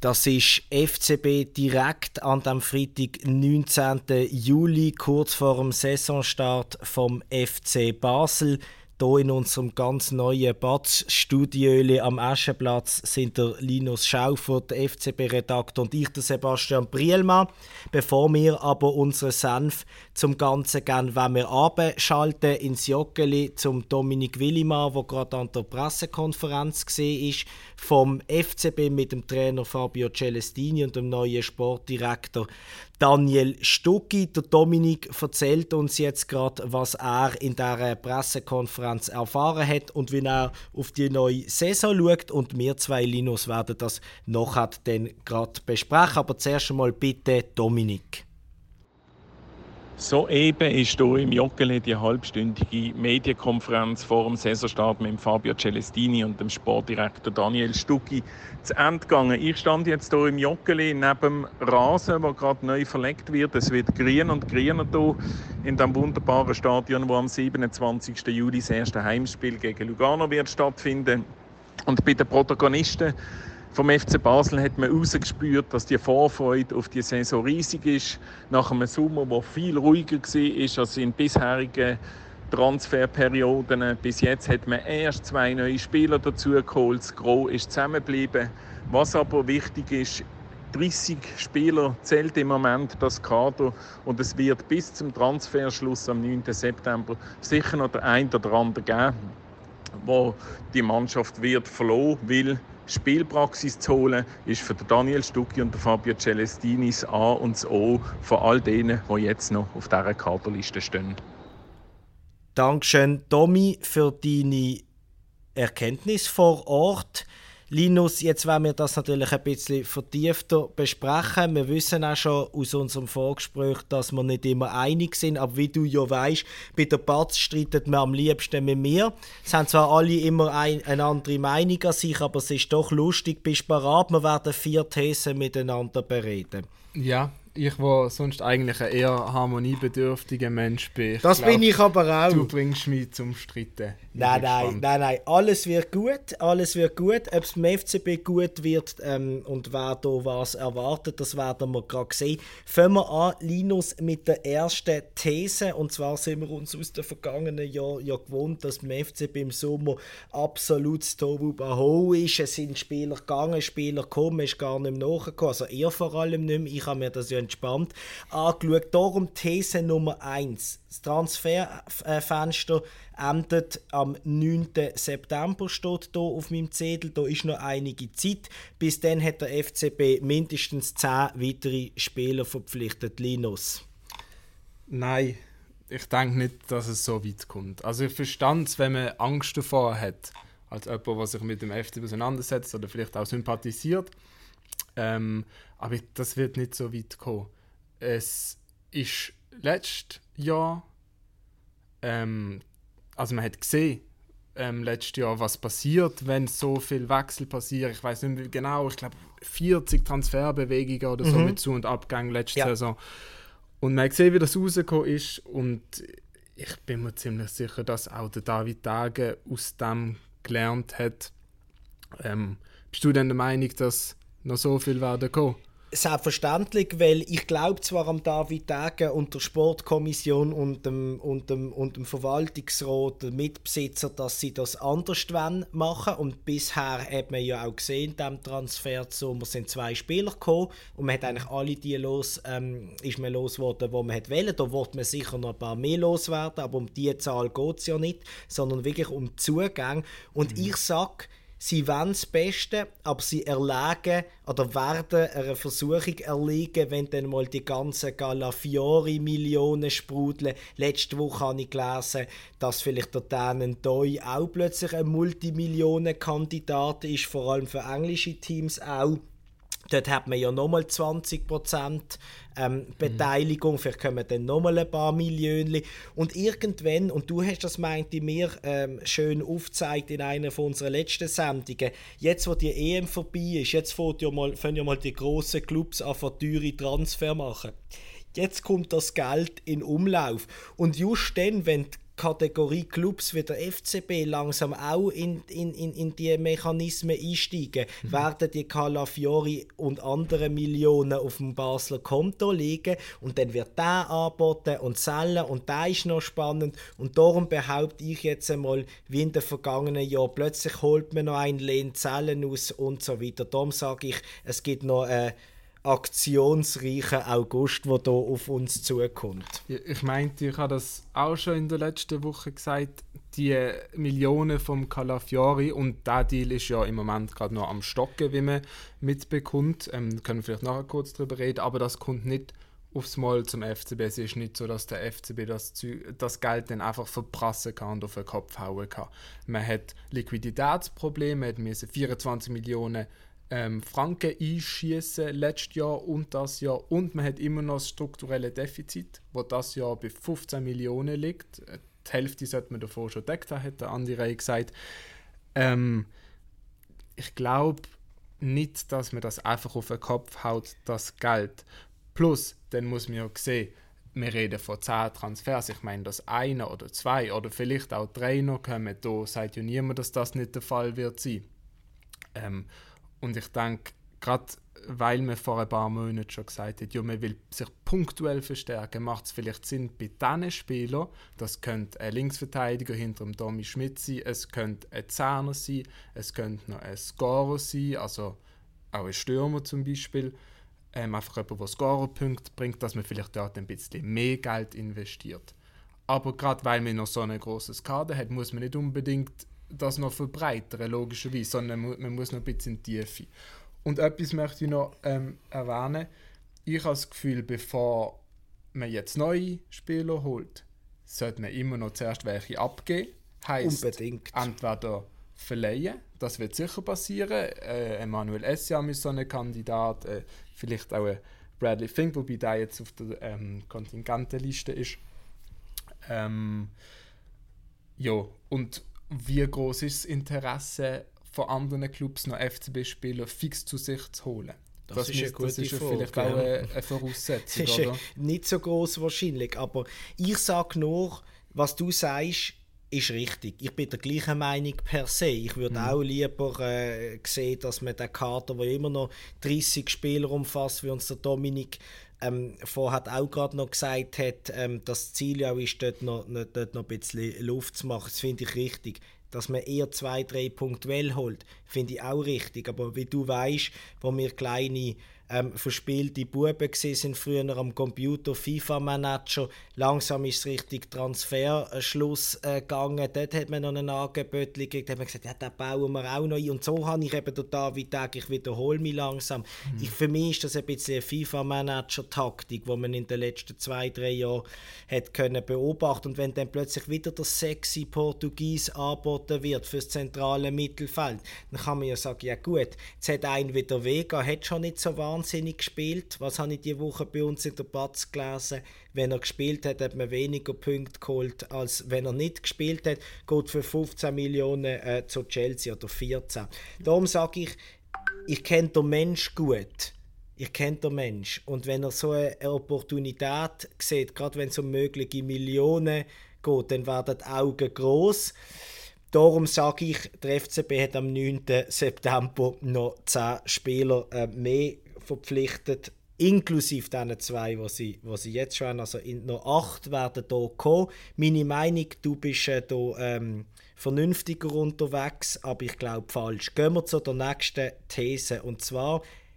Das ist FCB direkt an dem Freitag, 19. Juli, kurz vor dem Saisonstart vom FC Basel. Hier in unserem ganz neuen Batz-Studio am Aschenplatz sind der Linus Schaufer, der FCB-Redakteur, und ich, der Sebastian Brielmann. Bevor wir aber unseren Senf zum Ganzen geben, wollen wir abschalten ins Joggeli zum Dominik Willimann, der gerade an der Pressekonferenz war, vom FCB mit dem Trainer Fabio Celestini und dem neuen Sportdirektor Daniel Stucki. Der Dominik erzählt uns jetzt gerade, was er in dieser Pressekonferenz erfahren hat und wie er auf die neue Saison schaut. Und wir zwei, Linus, werden das nachher dann gerade besprechen. Aber zuerst einmal bitte Dominik. Soeben ist hier im Joggeli die halbstündige Medienkonferenz vor dem Saisonstart mit Fabio Celestini und dem Sportdirektor Daniel Stucki zu Ende gegangen. Ich stand jetzt hier im Joggeli neben dem Rasen, der gerade neu verlegt wird. Es wird grüner und grüner hier in diesem wunderbaren Stadion, wo am 27. Juli das erste Heimspiel gegen Lugano wird stattfinden. Und bei den Protagonisten vom FC Basel hat man herausgespürt, dass die Vorfreude auf die Saison riesig ist. Nach einem Sommer, der viel ruhiger war als in bisherigen Transferperioden. Bis jetzt hat man erst 2 neue Spieler dazu geholt. Das Gros ist zusammengeblieben. Was aber wichtig ist, 30 Spieler zählt im Moment das Kader, und es wird bis zum Transferschluss am 9. September sicher noch der ein oder andere geben, wo die Mannschaft wird verloren will. Spielpraxis zu holen, ist für Daniel Stucki und Fabio Celestini das A und das O von all denen, die jetzt noch auf dieser Kaderliste stehen. Dankeschön, Domi, für deine Erkenntnis vor Ort. Linus, jetzt wollen wir das natürlich ein bisschen vertiefter besprechen. Wir wissen auch schon aus unserem Vorgespräch, dass wir nicht immer einig sind. Aber wie du ja weißt, bei der Batz streitet man am liebsten mit mir. Es haben zwar alle immer eine andere Meinung an sich, aber es ist doch lustig. Bist du bereit? Wir werden 4 Thesen miteinander bereden. Ja, ich, der sonst eigentlich ein eher harmoniebedürftiger Mensch bin. Das bin ich aber auch. Du bringst mich zum Streiten. Nein. Alles wird gut. Ob es beim FCB gut wird und wer da was erwartet, das werden wir gerade sehen. Fangen wir an, Linus, mit der ersten These. Und zwar sind wir uns aus den vergangenen Jahren ja gewohnt, dass beim FCB im Sommer absolutes Tohuwabohu ist. Es sind Spieler gegangen, Spieler gekommen, ist gar nicht mehr nachgekommen. Also er vor allem nicht mehr. Ich habe mir das ja entspannt angeschaut. Darum These Nummer 1. Das Transferfenster endet am 9. September, steht hier auf meinem Zettel. Da ist noch einige Zeit. Bis dann hat der FCB mindestens 10 weitere Spieler verpflichtet. Linus? Nein, ich denke nicht, dass es so weit kommt. Also ich verstand es, wenn man Angst davor hat, als jemand, der sich mit dem FCB auseinandersetzt oder vielleicht auch sympathisiert. Aber das wird nicht so weit kommen. Es ist letztes Jahr, also man hat gesehen, letztes Jahr, was passiert, wenn so viel Wechsel passiert. Ich weiß nicht mehr genau, ich glaube 40 Transferbewegungen oder so mit Zu- und Abgang letzte Saison. Und man hat gesehen, wie das rausgekommen ist, und ich bin mir ziemlich sicher, dass auch der David Dage aus dem gelernt hat. Bist du denn der Meinung, dass noch so viel werden kommen? Selbstverständlich, weil ich glaube zwar am David Dage und der Sportkommission und dem Verwaltungsrat, der Mitbesitzer, dass sie das anders machen. Und bisher hat man ja auch gesehen, in diesem Transfersommer sind 2 Spieler gekommen und man hat eigentlich alle die losgeworden, die man wollte. Da wollte man sicher noch ein paar mehr loswerden, aber um diese Zahl geht es ja nicht, sondern wirklich um die Zugänge. Und ich sage, sie wollen das Beste, aber sie erlegen oder werden einer Versuchung erliegen, wenn dann mal die ganzen Galafiori-Millionen sprudeln. Letzte Woche habe ich gelesen, dass vielleicht der Dänen Doi auch plötzlich ein Multimillionen-Kandidat ist, vor allem für englische Teams auch. Dort hat man ja nochmal 20% Beteiligung, vielleicht kommen dann nochmal ein paar Millionen. Und irgendwann, und du hast das, meinte mir, schön aufgezeigt in einer von unseren letzten Sendungen, jetzt wo die EM vorbei ist, jetzt fangen ja mal die grossen Clubs an, teure Transfer machen. Jetzt kommt das Geld in Umlauf. Und just dann, wenn die Kategorie Clubs wie der FCB langsam auch in die Mechanismen einsteigen, werden die Calafiori und andere Millionen auf dem Basler Konto liegen und dann wird der angeboten und zählen und der ist noch spannend und darum behaupte ich jetzt einmal, wie in den vergangenen Jahren, plötzlich holt man noch ein Lehn Zellen aus und so weiter. Darum sage ich, es gibt noch aktionsreichen August, der hier auf uns zukommt. Ich meinte, ich habe das auch schon in der letzten Woche gesagt, die Millionen vom Calafiori und der Deal ist ja im Moment gerade noch am Stocken, wie man mitbekommt. Können wir vielleicht nachher kurz darüber reden, aber das kommt nicht aufs Mal zum FCB. Es ist nicht so, dass der FCB das Geld dann einfach verprassen kann und auf den Kopf hauen kann. Man hat Liquiditätsprobleme, man musste 24 Millionen Franken einschießen letztes Jahr und das Jahr und man hat immer noch das strukturelle Defizit, wo das Jahr bei 15 Millionen liegt. Die Hälfte sollte man davor schon gedeckt haben, hat der Andi Rey gesagt. Ich glaube nicht, dass man das einfach auf den Kopf haut, das Geld. Plus, dann muss man ja sehen, wir reden von 10 Transfers. Ich meine, dass 1 oder 2 oder vielleicht auch 3 noch kommen, da sagt ja niemand, dass das nicht der Fall wird sein. Und ich denke, gerade weil man vor ein paar Monaten schon gesagt hat, ja, man will sich punktuell verstärken, macht es vielleicht Sinn bei diesen Spielern, das könnte ein Linksverteidiger hinter dem Tommy Schmidt sein, es könnte ein Zehner sein, es könnte noch ein Scorer sein, also auch ein Stürmer zum Beispiel, einfach jemand, der Scorerpunkte bringt, dass man vielleicht dort ein bisschen mehr Geld investiert. Aber gerade weil man noch so ein grosses Kader hat, muss man nicht unbedingt das noch verbreitern, logischerweise, sondern man muss noch ein bisschen in die Tiefe. Und etwas möchte ich noch erwähnen. Ich habe das Gefühl, bevor man jetzt neue Spieler holt, sollte man immer noch zuerst welche abgeben. Heisst, unbedingt. Entweder verleihen, das wird sicher passieren. Emmanuel Essiam ist so ein Kandidat, vielleicht auch Bradley Fink, wobei der jetzt auf der Kontingentenliste ist. Ja, und wie groß ist das Interesse von anderen Clubs, noch FCB-Spieler fix zu sich zu holen? Das ist eine gute das ist ja Frage, vielleicht auch eine Voraussetzung, das ist oder? Nicht so groß wahrscheinlich, aber ich sage nur, was du sagst, ist richtig. Ich bin der gleichen Meinung per se. Ich würde auch lieber sehen, dass man den Kader, der immer noch 30 Spieler umfasst, wie uns der Dominik vorher auch gerade noch gesagt hat, das Ziel ja ist, dort noch ein bisschen Luft zu machen. Das finde ich richtig. Dass man eher 2-3 punktuell holt, finde ich auch richtig. Aber wie du weißt, wo wir kleine verspielte Buben sind früher am Computer, FIFA-Manager, langsam ist es richtig Transferschluss gegangen. Dort hat man noch ein Angebot gekriegt, hat man gesagt, ja, den bauen wir auch noch ein. Und so habe ich eben den David Tag, ich wiederhole mich langsam. Für mich ist das ein bisschen eine FIFA-Manager-Taktik, die man in den letzten 2-3 Jahren hat können beobachten. Und wenn dann plötzlich wieder der sexy Portugies angeboten wird für das zentrale Mittelfeld, dann kann man ja sagen, ja gut, jetzt hat ein wieder Vega, hat schon nicht so wahnsinnig gespielt. Was habe ich diese Woche bei uns in der Batz gelesen? Wenn er gespielt hat, hat man weniger Punkte geholt, als wenn er nicht gespielt hat. Geht für 15 Millionen zu Chelsea oder 14. Darum sage ich kenne den Mensch gut. Ich kenne den Mensch. Und wenn er so eine Opportunität sieht, gerade wenn es um mögliche Millionen geht, dann werden die Augen gross. Darum sage ich, der FCB hat am 9. September noch 10 Spieler mehr verpflichtet, inklusive diesen 2, die sie jetzt schon haben. Also noch 8 werden hier kommen. Meine Meinung, du bist hier vernünftiger unterwegs, aber ich glaube falsch. Gehen wir zu der nächsten These. Und zwar,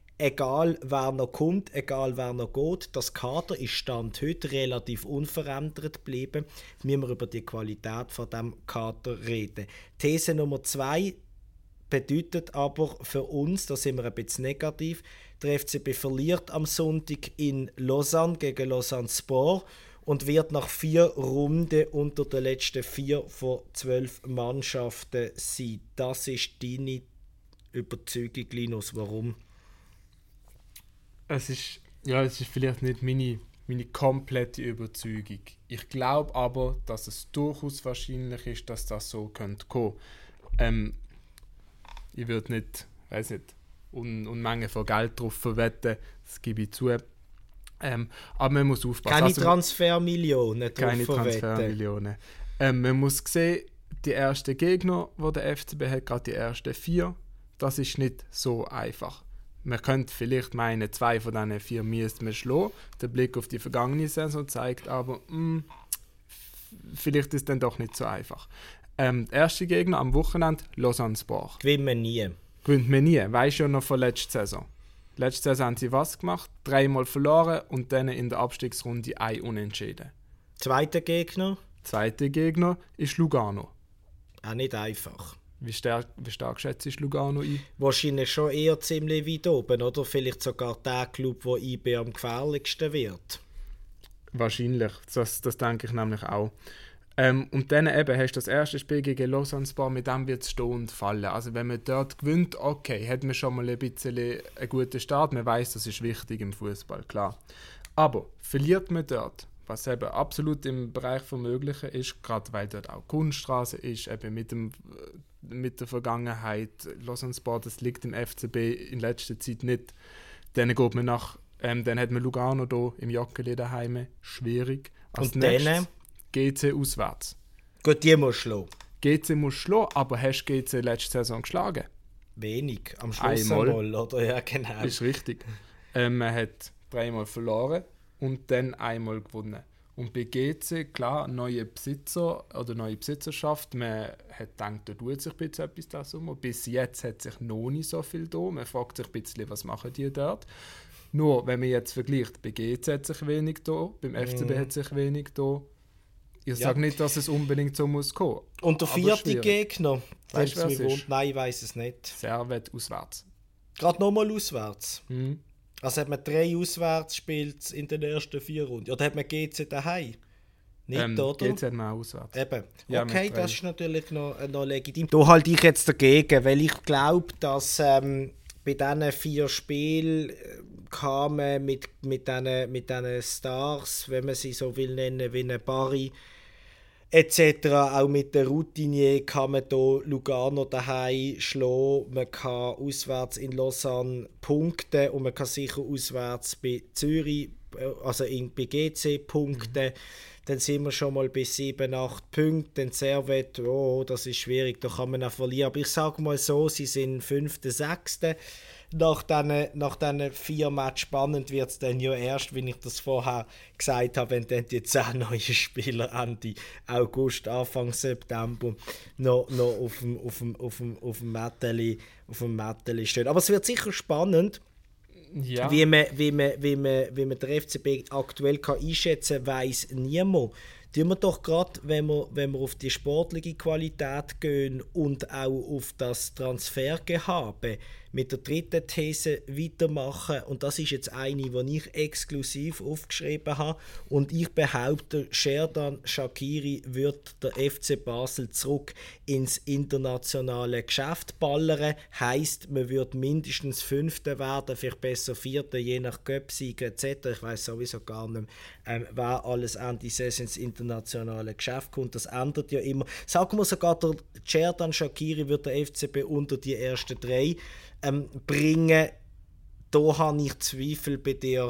egal wer noch kommt, egal wer noch geht, das Kader ist Stand heute relativ unverändert geblieben. Müssen wir über die Qualität von diesem Kader reden. These Nummer 2 bedeutet aber für uns, da sind wir ein bisschen negativ, der FCB verliert am Sonntag in Lausanne gegen Lausanne Sport und wird nach 4 Runden unter den letzten 4 von 12 Mannschaften sein. Das ist deine Überzeugung, Linus. Warum? Es ist vielleicht nicht meine komplette Überzeugung. Ich glaube aber, dass es durchaus wahrscheinlich ist, dass das so kommen könnte. Ich würde nicht, Unmengen von Geld drauf verwetten, das gebe ich zu. Aber man muss aufpassen. Keine Transfermillionen drauf verwetten. Keine Transfermillionen. Man muss sehen, die ersten Gegner, die der FCB hat, gerade die ersten 4, das ist nicht so einfach. Man könnte vielleicht meinen, 2 von diesen 4 müsste man schlagen. Der Blick auf die vergangene Saison zeigt aber, vielleicht ist es dann doch nicht so einfach. Der erste Gegner am Wochenende, Lausanne Sport. Gewinnt man nie. Weisst du ja noch von letzter Saison. Letzte Saison haben sie was gemacht? 3-mal verloren und dann in der Abstiegsrunde 1 Unentschieden. Zweiter Gegner? Zweiter Gegner ist Lugano. Auch nicht einfach. Wie stark schätzt du Lugano ein? Wahrscheinlich schon eher ziemlich weit oben, oder? Vielleicht sogar der Club, der IB am gefährlichsten wird. Wahrscheinlich, das denke ich nämlich auch. Und dann eben hast du das erste Spiel gegen Lausanne Sport, mit dem wird es stehen und fallen. Also wenn man dort gewinnt, okay, hat man schon mal ein bisschen einen guten Start. Man weiß, das ist wichtig im Fußball, klar. Aber verliert man dort, was eben absolut im Bereich von Möglichen ist, gerade weil dort auch Kunststraße ist, eben mit der Vergangenheit, Lausanne Sport, das liegt im FCB in letzter Zeit nicht. Dann geht man dann hat man Lugano hier im Joggeli daheim, schwierig. Als und dann GC auswärts. Gut, die musst du schlagen. GC musst du schlagen, aber hast du GC letzte Saison geschlagen? Wenig, am Schluss einmal, oder? Ja, genau. Ist richtig. Man hat 3-mal verloren und dann einmal gewonnen. Und bei GC, klar, neue Besitzer oder neue Besitzerschaft, man hat gedacht, da tut sich ein bisschen etwas da so. Bis jetzt hat sich noch nicht so viel da. Man fragt sich ein bisschen, was machen die dort. Nur, wenn man jetzt vergleicht, bei GC hat sich wenig da, beim FCB hat sich wenig da. Ich sage nicht, dass es unbedingt so muss kommen. Und der vierte Gegner? Weißt du, wer ist? Nein, ich weiss es nicht. Servet auswärts. Gerade nochmal auswärts? Mhm. Also hat man 3 Auswärtsspiele in den ersten 4 Runden? Oder hat man GC daheim? Nicht, oder? GC hat man auch auswärts. Eben. Ja, okay, das ist natürlich noch legitim. Da halte ich jetzt dagegen, weil ich glaube, dass bei diesen 4 Spielen kann man mit diesen Stars, wenn man sie so will nennen, wie eine Barry etc., auch mit der Routinier kann man hier Lugano daheim schlagen, man kann auswärts in Lausanne punkten und man kann sicher auswärts bei Zürich, also bei GC punkten. Dann sind wir schon mal bei 7-8 Punkten. Dann Servet, das ist schwierig, da kann man auch verlieren. Aber ich sage mal so, sie sind 5., 6. Nach diesen 4 Matches spannend wird es dann ja erst, wie ich das vorher gesagt habe, wenn dann die 10 neuen Spieler Ende August, Anfang September noch auf dem Mätteli stehen. Aber es wird sicher spannend. Ja. Wie man der FCB aktuell einschätzen kann, weiss niemand. Tun wir doch gerade, wenn wir auf die sportliche Qualität gehen und auch auf das Transfergehabe, mit der dritten These weitermachen. Und das ist jetzt eine, die ich exklusiv aufgeschrieben habe. Und ich behaupte, Xherdan Shaqiri wird der FC Basel zurück ins internationale Geschäft ballern. Heisst, man wird mindestens 5. werden, vielleicht besser 4., je nach Cup-Sieg etc. Ich weiss sowieso gar nicht, wer alles Ende Saison ins internationale Geschäft kommt. Das ändert ja immer. Sagen wir sogar, der Xherdan Shaqiri wird der FCB unter die ersten 3 bringen. Da habe ich Zweifel bei dir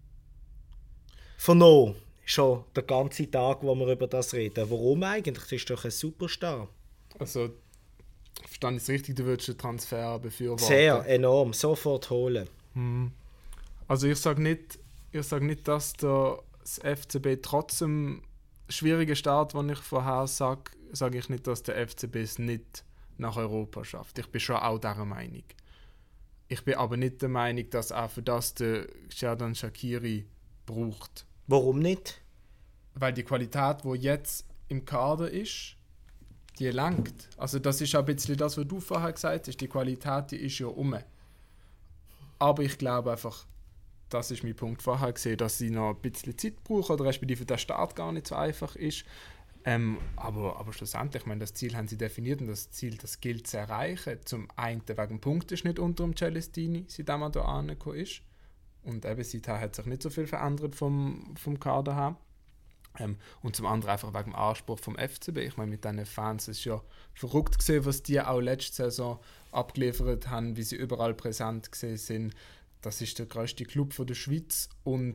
vernommen. Schon den ganzen Tag, wo wir über das reden. Warum eigentlich? Das ist doch ein Superstar. Also, verstehe ich es richtig, du würdest den Transfer befürworten? Sehr, enorm. Sofort holen. Also ich sage nicht, dass das FCB trotzdem schwierigen Start, den ich vorher sage ich nicht, dass der FCB es nicht nach Europa schafft. Ich bin schon auch dieser Meinung. Ich bin aber nicht der Meinung, dass auch für das der Xherdan Shaqiri braucht. Warum nicht? Weil die Qualität, die jetzt im Kader ist, die langt. Also das ist ein bisschen das, was du vorher gesagt hast. Die Qualität, die ist ja rum. Aber ich glaube einfach, das ist mein Punkt vorher gesehen, dass sie noch ein bisschen Zeit brauchen oder respektive der Start gar nicht so einfach ist. Aber schlussendlich, ich meine, das Ziel haben sie definiert und das Ziel, das gilt zu erreichen. Zum einen wegen dem Punkteschnitt unter dem Celestini, seitdem er hier angekommen ist. Und eben seither hat sich nicht so viel verändert vom Kader her. Und zum anderen einfach wegen dem Anspruch vom FCB. Ich meine, mit diesen Fans ist ja verrückt gesehen, was die auch letzte Saison abgeliefert haben, wie sie überall präsent gesehen sind. Das ist der grösste Club von der Schweiz und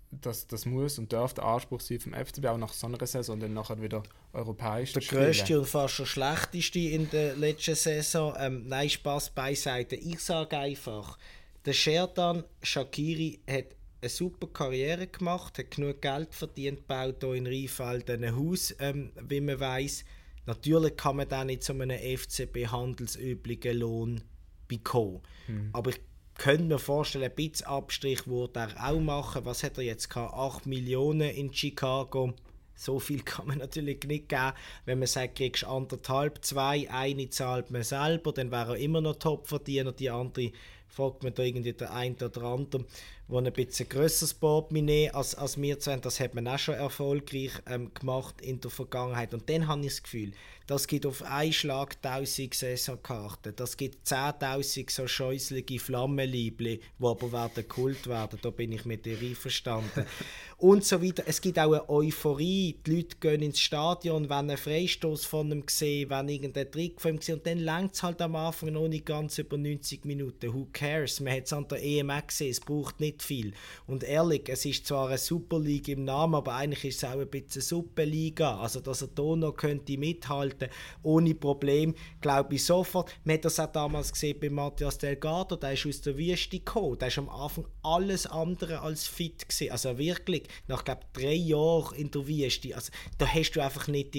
das muss und darf der Anspruch sein vom FCB, auch nach so einer Saison dann nachher wieder europäisch zu spielen. Der grösste und fast der schlechteste in der letzten Saison. Nein, Spass beiseite. Ich sage einfach, der Xherdan Shaqiri hat eine super Karriere gemacht, hat genug Geld verdient, baut hier in Rheinfelden ein Haus, wie man weiss. Natürlich kann man dann nicht zu einem FCB handelsüblichen Lohn bekommen. Aber ich könnte mir vorstellen, ein bisschen Abstrich würde er auch machen. Was hat er jetzt gehabt? 8 Millionen in Chicago. So viel kann man natürlich nicht geben. Wenn man sagt, kriegst du 1,5, 2, eine zahlt man selber, dann wäre er immer noch Topverdiener. Die andere fragt man da irgendwie der eine oder andere, der ein bisschen grösseres Portemonnaie als wir zwei haben. Das hat man auch schon erfolgreich gemacht in der Vergangenheit. Und dann habe ich das Gefühl, das gibt auf einen Schlag 1000 Saisonkarten. Das gibt 10'000 so scheußliche Flammenliebli, die aber werden Kult werden. Da bin ich mit dir einverstanden. Und so weiter. Es gibt auch eine Euphorie. Die Leute gehen ins Stadion, wenn einen Freistoß von ihm sehen, wenn irgendein Trick von ihm sehen. Und dann reicht es halt am Anfang noch nicht ganz über 90 Minuten. Who cares? Man hat es an der EM gesehen. Es braucht nicht viel. Und ehrlich, es ist zwar eine Superliga im Namen, aber eigentlich ist es auch ein bisschen eine Suppenliga. Also, dass er hier noch könnte mithalten ohne Problem, glaube ich sofort. Man hat das auch damals gesehen bei Matthias Delgado, der ist aus der Wüste gekommen. Der ist am Anfang alles andere als fit gewesen. Also wirklich, nach glaube 3 Jahren in der Wüste, also, da hast du einfach nicht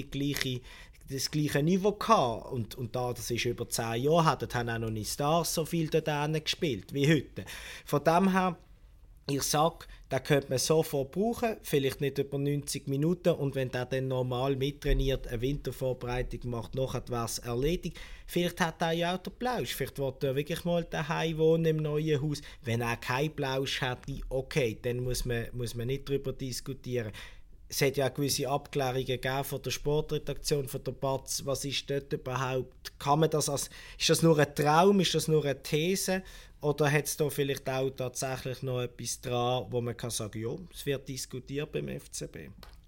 das gleiche Niveau gehabt. Und da, das ist über 10 Jahre her, dort haben auch noch nicht Stars so viel dort gespielt wie heute. Von dem her, ich sage, den könnte man sofort brauchen, vielleicht nicht über 90 Minuten und wenn der dann normal mittrainiert, eine Wintervorbereitung macht, nachher wäre es erledigt. Vielleicht hat er ja auch den Plausch, vielleicht will er wirklich mal daheim wohnen im neuen Haus. Wenn er keinen Plausch hat, okay, dann muss man nicht darüber diskutieren. Es hat ja gewisse Abklärungen gegeben von der Sportredaktion, von der BATS. Was ist dort überhaupt? Kann man das ist das nur ein Traum? Ist das nur eine These? Oder hat es da vielleicht auch tatsächlich noch etwas dran, wo man kann sagen, ja, es wird diskutiert beim FCB?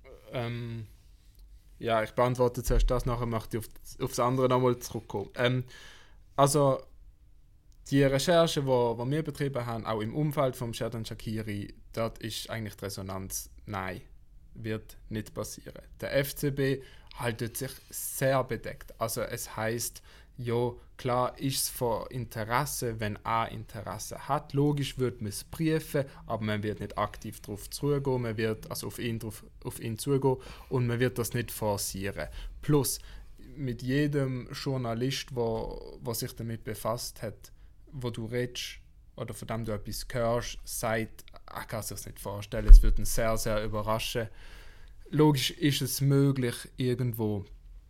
Ja, ich beantworte zuerst das, nachher möchte ich auf das andere nochmal zurückkommen. Also, die Recherche, die wir betrieben haben, auch im Umfeld von Xherdan Shaqiri, dort ist eigentlich die Resonanz, nein, wird nicht passieren. Der FCB haltet sich sehr bedeckt. Also es heisst, ja, klar ist es von Interesse, wenn er Interesse hat. Logisch wird man es prüfen, aber man wird nicht aktiv darauf zugehen, man wird also auf ihn zugehen und man wird das nicht forcieren. Plus, mit jedem Journalist, der sich damit befasst hat, wo du redest oder von dem du etwas hörst, sagt, er kann sich das nicht vorstellen, es wird ihn sehr, sehr überraschen. Logisch ist es möglich irgendwo,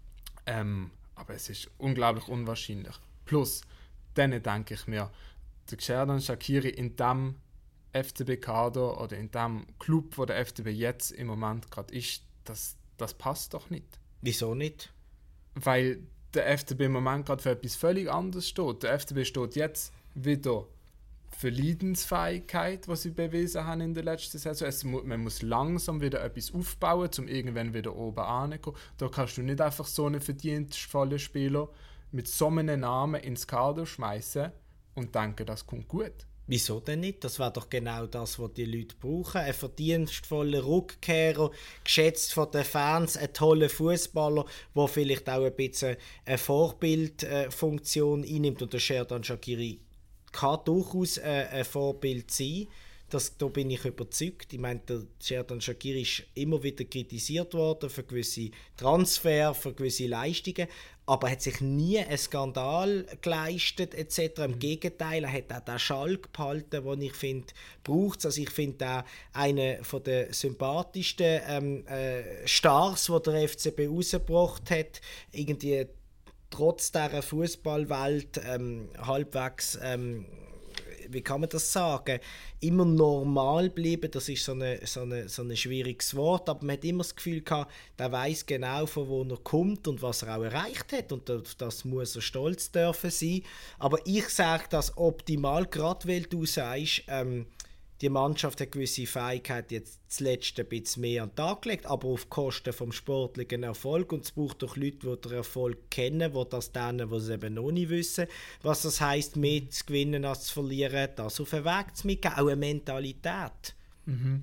aber es ist unglaublich unwahrscheinlich. Plus, dann denke ich mir, der Xherdan Shaqiri in dem FCB-Kader oder in dem Club, wo der FCB jetzt im Moment gerade ist, das passt doch nicht. Wieso nicht? Weil der FCB im Moment gerade für etwas völlig anderes steht. Der FCB steht jetzt wieder für Leidensfähigkeit, was sie bewiesen haben in der letzten Saison. Man muss langsam wieder etwas aufbauen, um irgendwann wieder oben anzukommen. Da kannst du nicht einfach so einen verdienstvollen Spieler mit so einem Namen ins Kader schmeißen und denken, das kommt gut. Wieso denn nicht? Das wäre doch genau das, was die Leute brauchen. Ein verdienstvoller Rückkehrer, geschätzt von den Fans, ein toller Fußballer, der vielleicht auch ein bisschen eine Vorbildfunktion einnimmt. Und der Xherdan Shaqiri kann durchaus ein Vorbild sein. Da bin ich überzeugt. Ich meine, der Xherdan Shaqiri ist immer wieder kritisiert worden für gewisse Transfer, für gewisse Leistungen, aber hat sich nie einen Skandal geleistet etc. Im Gegenteil, er hat auch den Schalk behalten, den ich finde, braucht es. Also ich finde auch einen der sympathischsten Stars, die der FCB rausgebracht hat, irgendwie trotz dieser Fußballwelt halbwegs, wie kann man das sagen, immer normal bleiben. Das ist so ein schwieriges Wort, aber man hat immer das Gefühl gehabt, der weiss genau, von wo er kommt und was er auch erreicht hat und auf das muss er stolz dürfen sein. Aber ich sage das optimal, gerade weil du sagst, die Mannschaft hat gewisse Fähigkeiten jetzt zuletzt ein bisschen mehr an den Tag gelegt, aber auf Kosten vom sportlichen Erfolg. Und es braucht doch Leute, die den Erfolg kennen, die das denen, die es eben noch nicht wissen, was das heisst, mehr zu gewinnen als zu verlieren, das auf den Weg zu mitgeben. Auch eine Mentalität.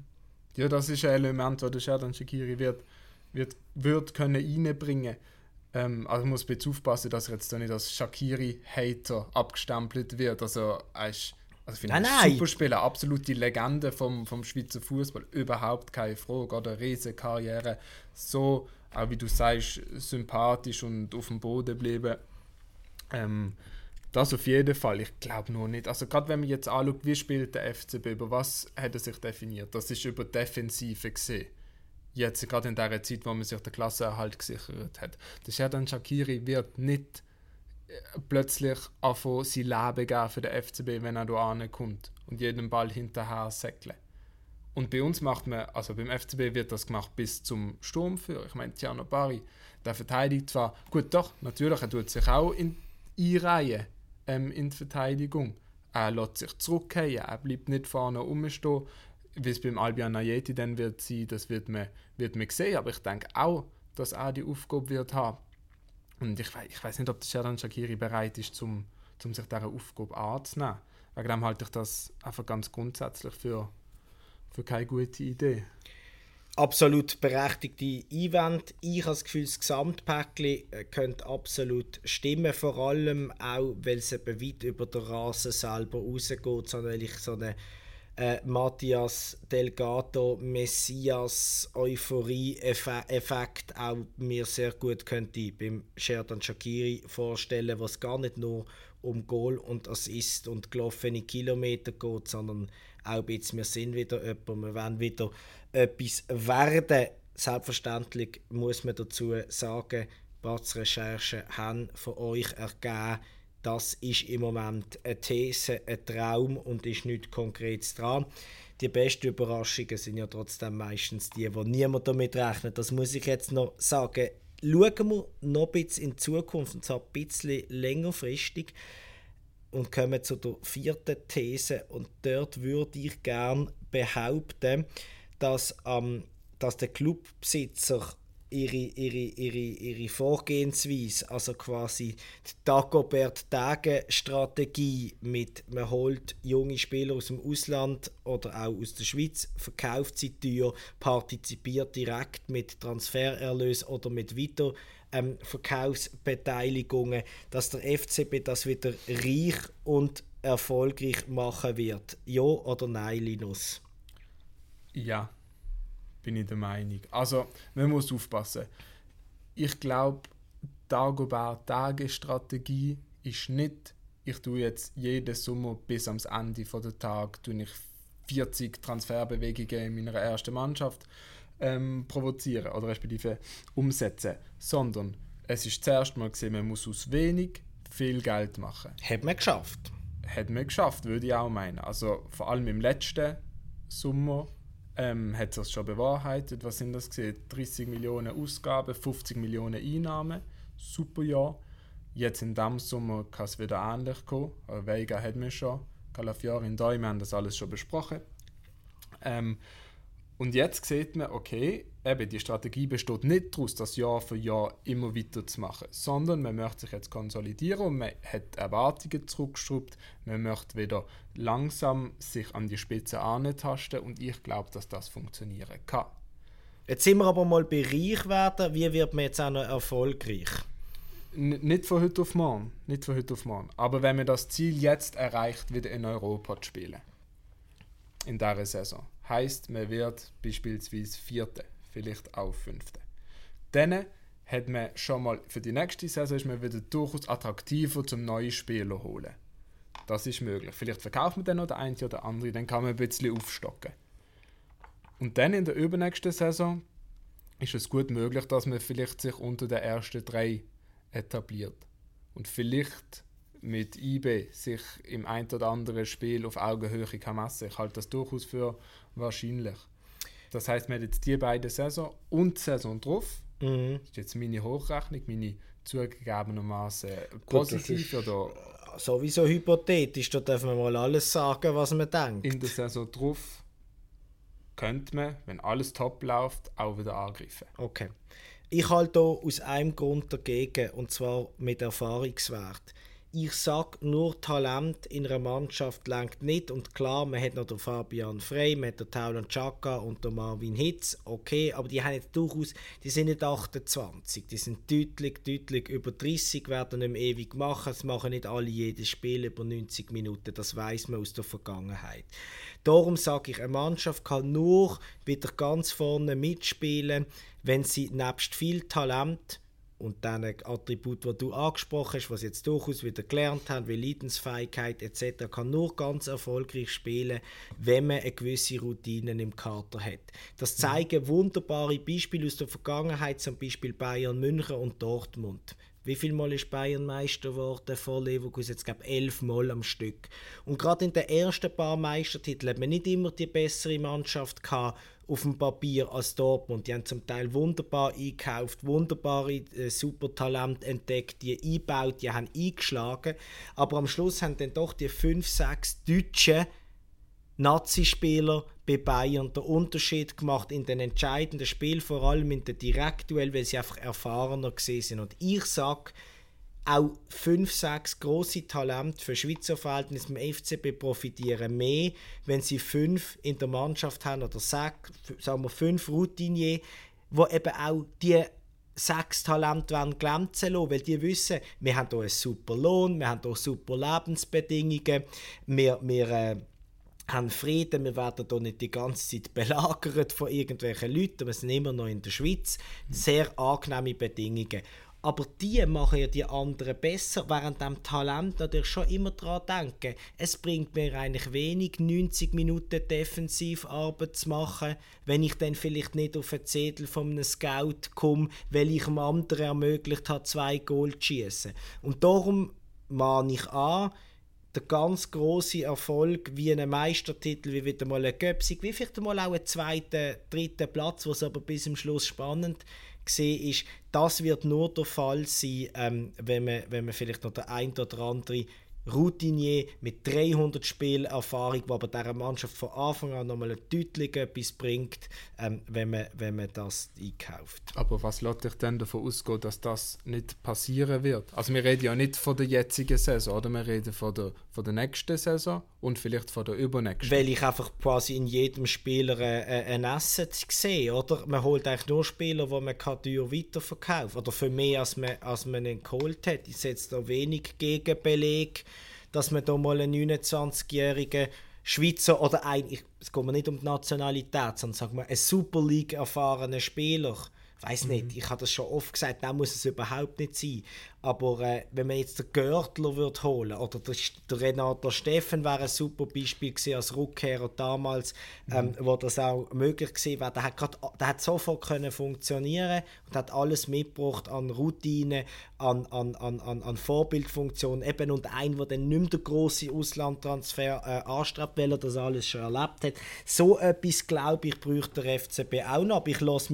Ja, das ist ein Element, das der Xherdan Shaqiri wird können reinbringen. Also muss ein bisschen aufpassen, dass er jetzt nicht als Shaqiri-Hater abgestempelt wird. Also finde ich ein super Spieler, absolute Legende vom Schweizer Fußball, überhaupt keine Frage. Oder eine riesige Karriere, so, auch wie du sagst, sympathisch und auf dem Boden geblieben. Das auf jeden Fall. Ich glaube nur nicht. Also gerade wenn man jetzt anschaut, wie spielt der FCB, über was hat er sich definiert? Das ist über Defensive gesehen. Jetzt gerade in der Zeit, wo man sich den Klassenerhalt gesichert hat. Der Xherdan Shaqiri wird nicht plötzlich anfangen, sein Leben geben für den FCB, wenn er da ankommt und jeden Ball hinterher säckeln. Und bei uns macht man, also beim FCB wird das gemacht bis zum Sturmführer. Ich meine, Tierno Barry, der verteidigt zwar, gut doch, natürlich, er tut sich auch einreihen in die Verteidigung. Er lässt sich zurückgehen, er bleibt nicht vorne rumstehen. Wie es beim Albion Ajeti dann wird sein, das wird man sehen. Aber ich denke auch, dass er die Aufgabe wird haben. Und ich weiß nicht, ob der Xherdan Shaqiri bereit ist, um sich dieser Aufgabe anzunehmen. Wegen dem halte ich das einfach ganz grundsätzlich für keine gute Idee. Absolut berechtigte Einwände. Ich habe das Gefühl, das Gesamtpäckchen könnte absolut stimmen. Vor allem auch, weil es eben weit über den Rasen selber rausgeht, sondern weil ich so eine Matthias Delgado Messias Euphorie-Effekt auch mir sehr gut könnte beim Xherdan Shaqiri vorstellen, was gar nicht nur um Goal und Assist und gelaufene Kilometer geht, sondern auch ein bisschen, wir sind wieder jemand, wir wollen wieder etwas werden. Selbstverständlich muss man dazu sagen, Batz-Recherchen haben von euch ergeben, das ist im Moment eine These, ein Traum und ist nichts Konkretes dran. Die besten Überraschungen sind ja trotzdem meistens die, wo niemand damit rechnet. Das muss ich jetzt noch sagen. Schauen wir noch ein bisschen in die Zukunft, und zwar ein bisschen längerfristig, und kommen zu der 4. These. Und dort würde ich gerne behaupten, dass der Clubbesitzer ihre Vorgehensweise, also quasi die Dagobert-Tage-Strategie mit man holt junge Spieler aus dem Ausland oder auch aus der Schweiz, verkauft sie teuer, partizipiert direkt mit Transfererlös oder mit Verkaufsbeteiligungen, dass der FCB das wieder reich und erfolgreich machen wird. Ja oder nein, Linus? Ja, bin ich der Meinung. Also, man muss aufpassen. Ich glaube, Dagobert-Tage-Strategie ist nicht, ich tue jetzt jeden Sommer bis ans Ende des Tages 40 Transferbewegungen in meiner ersten Mannschaft provozieren oder respektive umsetzen, sondern es ist zuerst mal gesehen, man muss aus wenig viel Geld machen. Hat man geschafft. Würde ich auch meinen. Also vor allem im letzten Sommer hat es das schon bewahrheitet. Was sind das gesehen? 30 Millionen Ausgaben, 50 Millionen Einnahmen. Super Jahr. Jetzt in diesem Sommer kann es wieder ähnlich kommen. Veiga hat man schon. Calafiori in Doi, wir haben das alles schon besprochen. Und jetzt sieht man, okay, eben die Strategie besteht nicht daraus, das Jahr für Jahr immer weiter zu machen, sondern man möchte sich jetzt konsolidieren und man hat Erwartungen zurückgeschraubt, man möchte wieder langsam sich an die Spitze antasten und ich glaube, dass das funktionieren kann. Jetzt sind wir aber mal bei reich werden. Wie wird man jetzt auch noch erfolgreich? Nicht von heute auf morgen. Aber wenn man das Ziel jetzt erreicht, wieder in Europa zu spielen, in dieser Saison, heisst, man wird beispielsweise 4., vielleicht auch 5. Dann hat man schon mal für die nächste Saison ist man wieder durchaus attraktiver zum neuen Spieler zu holen. Das ist möglich. Vielleicht verkauft man dann noch den einen oder andere, dann kann man ein bisschen aufstocken. Und dann in der übernächsten Saison ist es gut möglich, dass man vielleicht sich unter den ersten 3 etabliert. Und vielleicht mit IB sich im ein oder anderen Spiel auf Augenhöhe kann messen. Ich halte das durchaus für wahrscheinlich. Das heisst, wir haben jetzt die beiden Saison und die Saison drauf. Das ist jetzt meine Hochrechnung, meine zugegebenermaßen positiv. Oder sowieso hypothetisch, da dürfen wir mal alles sagen, was man denkt. In der Saison drauf könnte man, wenn alles top läuft, auch wieder angreifen. Okay. Ich halte hier aus einem Grund dagegen, und zwar mit Erfahrungswert. ich sage, nur Talent in einer Mannschaft reicht nicht. Und klar, man hat noch den Fabian Frey, man hat den Taulant Xhaka und den Marvin Hitz, okay, aber die haben jetzt durchaus, die sind nicht 28, die sind deutlich über 30, werden nicht mehr ewig machen, es machen nicht alle jedes Spiel über 90 Minuten, das weiß man aus der Vergangenheit. Darum sage ich, eine Mannschaft kann nur wieder ganz vorne mitspielen, wenn sie nebst viel Talent und dann ein Attribut, das du angesprochen hast, was sie jetzt durchaus wieder gelernt haben, wie Leidensfähigkeit etc., kann nur ganz erfolgreich spielen, wenn man eine gewisse Routine im Kader hat. Das zeigen wunderbare Beispiele aus der Vergangenheit, zum Beispiel Bayern München und Dortmund. Wie viel Mal ist Bayern Meister geworden vor Leverkusen? Jetzt glaube ich 11 Mal am Stück. Und gerade in den ersten paar Meistertiteln hat man nicht immer die bessere Mannschaft gehabt auf dem Papier als Dortmund. Die haben zum Teil wunderbar eingekauft, wunderbare Supertalente entdeckt, die eingebaut, die haben eingeschlagen. Aber am Schluss haben dann doch die 5, 6 deutschen Nazi-Spieler bei Bayern den Unterschied gemacht in den entscheidenden Spielen, vor allem in den Direktduell, weil sie einfach erfahrener gewesen sind. Und ich sage, auch 5, 6 grosse Talente für Schweizer Verhältnisse im FCB profitieren mehr, wenn sie 5 in der Mannschaft haben oder 6, sagen wir 5 Routinier, die eben auch die 6 Talente glänzen lassen, weil die wissen, wir haben hier einen super Lohn, wir haben hier super Lebensbedingungen, wir haben Frieden, wir werden hier nicht die ganze Zeit belagert von irgendwelchen Leuten, wir sind immer noch in der Schweiz, sehr angenehme Bedingungen. Aber die machen ja die anderen besser, während dem Talent natürlich schon immer daran denken. Es bringt mir eigentlich wenig, 90 Minuten Defensivarbeit zu machen, wenn ich dann vielleicht nicht auf einen Zettel von einem Scout komme, weil ich dem anderen ermöglicht habe, 2 Goal zu schiessen. Und darum mahne ich an, der ganz grosse Erfolg wie ein Meistertitel, wie wieder mal ein Göpsig, wie vielleicht mal auch einen 2., 3. Platz, was aber bis zum Schluss spannend gesehen ist, das wird nur der Fall sein, wenn man vielleicht noch der ein oder andere Routinier mit 300 Spielerfahrung, der aber dieser Mannschaft von Anfang an nochmal deutlich etwas bringt, wenn man das einkauft. Aber was lässt dich denn davon ausgehen, dass das nicht passieren wird? Also wir reden ja nicht von der jetzigen Saison, oder? Wir reden von der nächsten Saison und vielleicht von der übernächsten. Weil ich einfach quasi in jedem Spieler ein Asset sehe, oder? Man holt eigentlich nur Spieler, die man teuer weiterverkaufen kann, oder für mehr, als man ihn geholt hat. Ich setze da wenig Gegenbeleg, dass man da mal einen 29-jährigen Schweizer oder es geht mir nicht um die Nationalität, sondern sagen wir, einen Super League erfahrenen Spieler, ich weiss nicht, ich habe das schon oft gesagt, dann muss es überhaupt nicht sein. Aber wenn man jetzt den Görtler holen oder der Renato Steffen wäre ein super Beispiel gewesen als Rückkehrer damals, wo das auch möglich gewesen wäre. Der hat sofort können funktionieren und hat alles mitgebracht an Routine, an Vorbildfunktion. Eben und ein, der dann nicht mehr den grossen Auslandtransfer anstrebt, weil er das alles schon erlebt hat. So etwas, glaube ich, bräuchte der FCB auch noch. Aber ich lasse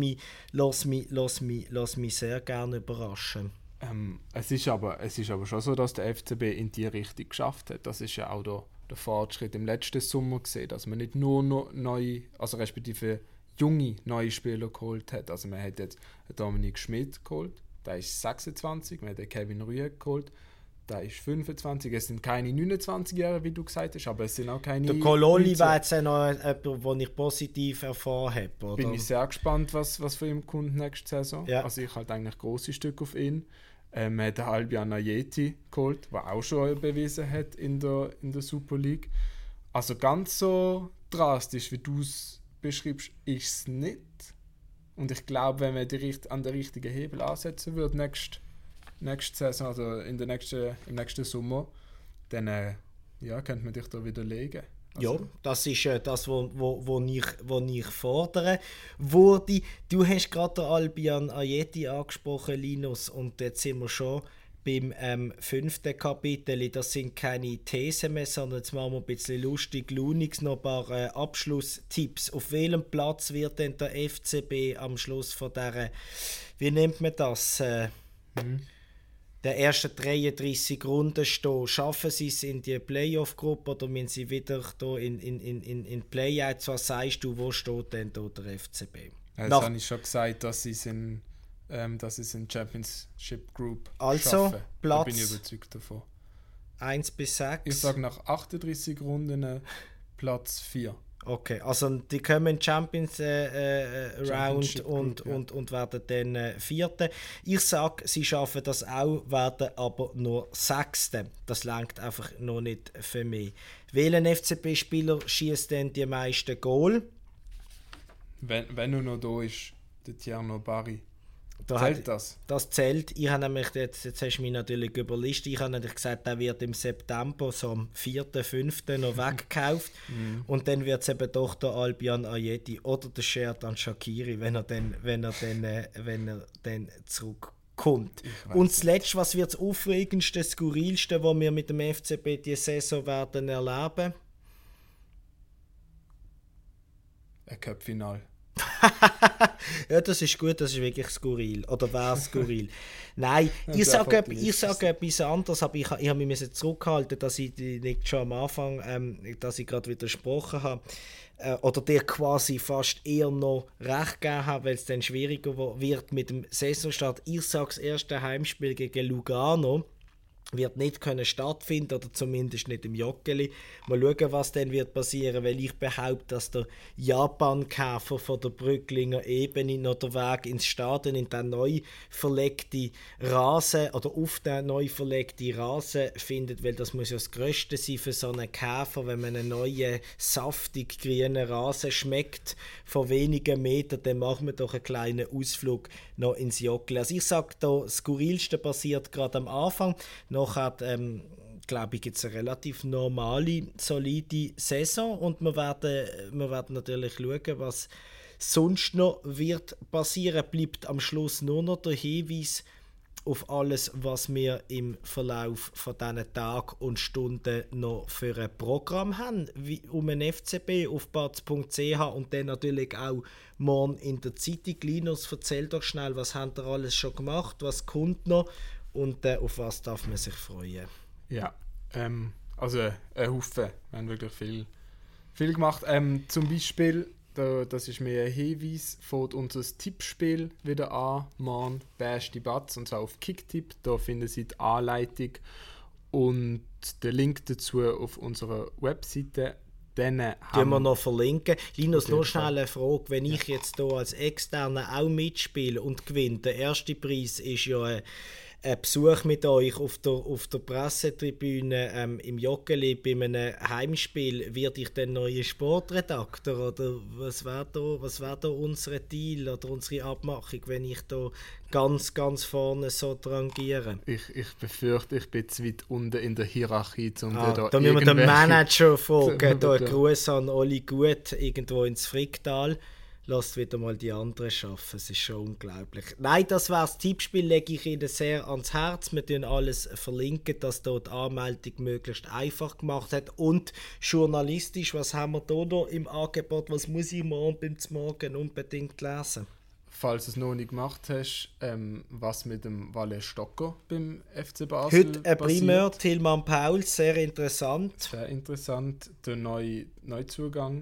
mich sehr gerne überraschen. Es ist aber schon so, dass der FCB in die Richtung geschafft hat. Das ist ja auch der Fortschritt im letzten Sommer gesehen, dass man nicht nur neue, also respektive junge neue Spieler geholt hat. Also man hat jetzt Dominik Schmidt geholt, der ist 26, man hat den Kevin Rüegg geholt, der ist 25. Es sind keine 29-Jährigen, wie du gesagt hast, aber es sind auch keine... Der Kololi war jetzt noch jemand, den ich positiv erfahren habe, oder? Bin ich sehr gespannt, was von ihm kommt nächste Saison. Ja. Also ich halte eigentlich große Stück auf ihn. Man hat Albion Ajeti geholt, der auch schon bewiesen hat in der Super League. Also ganz so drastisch, wie du es beschreibst, ist es nicht. Und ich glaube, wenn man an den richtigen Hebel ansetzen würde, nächste Saison, also im nächsten Sommer, dann könnte man dich da widerlegen. Also. Ja, das ist das, was ich fordere. Du hast gerade den Albion Ajeti angesprochen, Linus, und jetzt sind wir schon beim 5. Kapitel. Das sind keine Thesen mehr, sondern jetzt machen wir ein bisschen lustig, launig, noch ein paar Abschlusstipps. Auf welchem Platz wird denn der FCB am Schluss von dieser, wie nennt man das, der ersten 33 Runden stehen? Schaffen sie es in die Playoff-Gruppe oder müssen sie wieder hier in Playouts? Was sagst du, wo steht denn hier der FCB? Das habe ich schon gesagt, dass sie es in Championship Group also, schaffen. Platz, da bin ich überzeugt davon. 1 bis 6? Ich sage nach 38 Runden Platz 4. Okay, also die kommen Champions Round und werden dann Vierte. Ich sage, sie schaffen das auch, werden aber nur Sechste. Das reicht einfach noch nicht für mich. Welcher FCB-Spieler schießt denn die meisten Goal? Wenn er noch da ist, der Tierno Barry. Zählt das? Das zählt. Ich habe nämlich, jetzt hast du mich natürlich überlistet, ich habe natürlich gesagt, der wird im September, so am 4., 5. noch weggekauft. Und dann wird es eben doch der Albion Ayeti oder der Sherdan Shaqiri, wenn er dann zurückkommt. Und das Letzte, was wird das Aufregendste, Skurrilste, was wir mit dem FCB diese Saison werden erleben? Ein Cup-Final. Ja, das ist gut, das ist wirklich skurril. Oder wäre skurril. Nein, ich sage etwas anderes, aber ich habe mich zurückgehalten, dass ich nicht schon am Anfang, dass ich gerade widersprochen habe. Oder dir quasi fast eher noch recht gegeben habe, weil es dann schwieriger wird mit dem Saisonstart. Ich sage, das erste Heimspiel gegen Lugano wird nicht können stattfinden oder zumindest nicht im Joggeli. Mal schauen, was dann wird passieren, weil ich behaupte, dass der Japan-Käfer von der Brücklinger Ebene noch den Weg ins Stadion in den neu verlegten Rasen oder auf den neu verlegten Rasen findet, weil das muss ja das Größte sein für so einen Käfer, wenn man einen neuen, saftig grünen Rasen schmeckt von wenigen Metern, dann machen wir doch einen kleinen Ausflug noch ins Joggeli. Also ich sage, das Skurrilste passiert gerade am Anfang. Nachher, glaube ich, gibt es eine relativ normale, solide Saison und wir werden natürlich schauen, was sonst noch wird passieren. Bleibt am Schluss nur noch der Hinweis auf alles, was wir im Verlauf von diesen Tagen und Stunden noch für ein Programm haben, wie um den FCB auf batz.ch und dann natürlich auch morgen in der Zeitung. Linus, erzähl doch schnell, was habt ihr alles schon gemacht, was kommt noch? Und auf was darf man sich freuen? Ja, also ein Haufen. Wir haben wirklich viel gemacht. Zum Beispiel, das ist mir ein Hinweis, fängt unser Tippspiel wieder an. Morgen beste Batz, und zwar auf Kicktipp. Da finden Sie die Anleitung und den Link dazu auf unserer Webseite. Den wir noch verlinken. Linus, nur schnell eine Frage. Wenn ich jetzt hier als Externer auch mitspiele und gewinne, der erste Preis ist ja ein Besuch mit euch auf der Pressetribüne im Joggeli bei einem Heimspiel. Wird ich dann neuer Sportredakteur? Oder was wäre da unser Deal oder unsere Abmachung, wenn ich da ganz, ganz vorne so drangiere? Ich befürchte, ich bin zu weit unten in der Hierarchie, um da müssen wir den Manager fragen. Da ein Gruß an Oli Gut, irgendwo ins Fricktal. Lasst wieder mal die anderen arbeiten. Es ist schon unglaublich. Nein, das wäre das Tippspiel, lege ich Ihnen sehr ans Herz. Wir verlinken alles, dass dort die Anmeldung möglichst einfach gemacht hat. Und journalistisch, was haben wir da noch im Angebot? Was muss ich morgen beim Morgen unbedingt lesen? Falls du es noch nicht gemacht hast, was mit dem Walle Stocker beim FC Basel heute ein Primär, Tilman Pauls, sehr interessant. Sehr interessant, der Neuzugang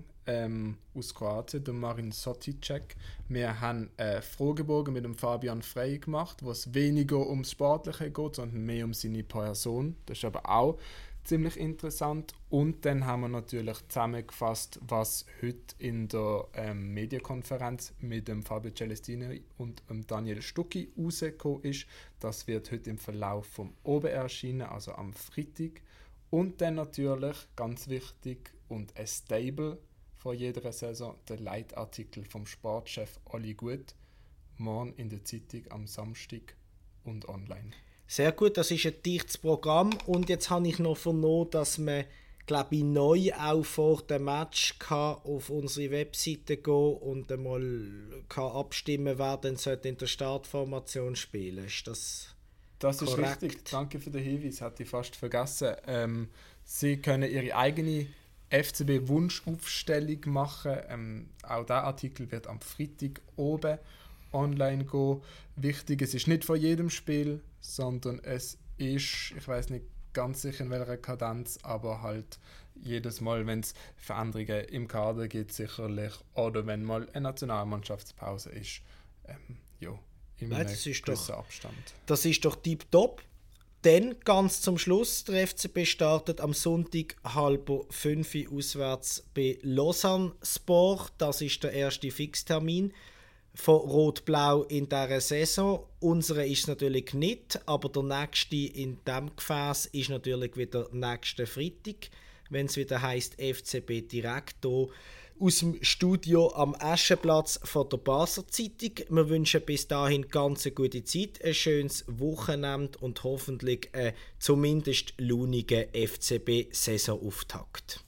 aus Kroatien, der Marin Soticek. Wir haben einen Fragebogen mit dem Fabian Frey gemacht, wo es weniger ums Sportliche geht, sondern mehr um seine Person. Das ist aber auch ziemlich interessant. Und dann haben wir natürlich zusammengefasst, was heute in der Medienkonferenz mit dem Fabio Celestini und dem Daniel Stucki rausgekommen ist. Das wird heute im Verlauf vom Oben erscheinen, also am Freitag. Und dann natürlich, ganz wichtig und ein Stable vor jeder Saison, der Leitartikel vom Sportchef Oli Gut, morgen in der Zeitung am Samstag und online. Sehr gut, das ist ein dichtes Programm. Und jetzt habe ich noch vernommen, dass man, glaube ich, neu auch vor dem Match auf unsere Webseite gehen und einmal abstimmen, wer denn in der Startformation spielen. Ist das korrekt? Ist richtig. Danke für den Hinweis, hatte ich fast vergessen. Sie können Ihre eigene FCB-Wunschaufstellung machen. Auch dieser Artikel wird am Freitag oben online gehen. Wichtig, es ist nicht vor jedem Spiel, sondern es ist, ich weiß nicht ganz sicher in welcher Kadenz, aber halt jedes Mal, wenn es Veränderungen im Kader gibt, sicherlich, oder wenn mal eine Nationalmannschaftspause ist, in einem gewissen Abstand. Das ist doch tipptopp. dann ganz zum Schluss, der FCB startet am Sonntag 4:30 auswärts bei Lausanne Sport. Das ist der erste Fixtermin von Rot-Blau in dieser Saison. Unsere ist es natürlich nicht, aber der nächste in diesem Gefäß ist natürlich wieder nächsten Freitag, wenn es wieder heisst FCB direkt hier aus dem Studio am Aschenplatz von der Basler Zeitung. Wir wünschen bis dahin ganz eine gute Zeit, ein schönes Wochenende und hoffentlich zumindest launigen FCB-Saisonauftakt.